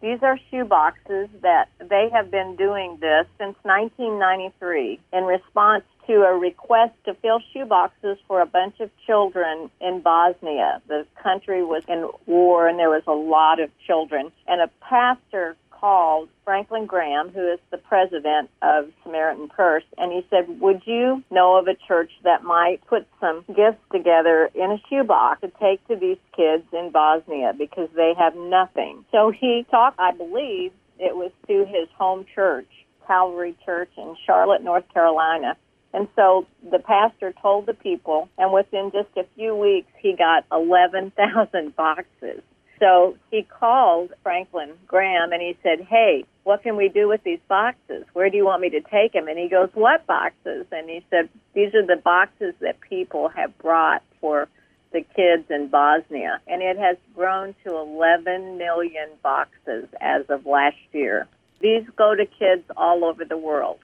These are shoe boxes that they have been doing this since 1993 in response to a request to fill shoe boxes for a bunch of children in Bosnia. The country was in war, and there was a lot of children. And a pastor called Franklin Graham, who is the president of Samaritan Purse, and he said, would you know of a church that might put some gifts together in a shoebox to take to these kids in Bosnia because they have nothing? So he talked, I believe it was to his home church, Calvary Church in Charlotte, North Carolina. And so the pastor told the people, and within just a few weeks, he got 11,000 boxes. So he called Franklin Graham, and he said, hey, what can we do with these boxes? Where do you want me to take them? And he goes, what boxes? And he said, these are the boxes that people have brought for the kids in Bosnia. And it has grown to 11 million boxes as of last year. These go to kids all over the world.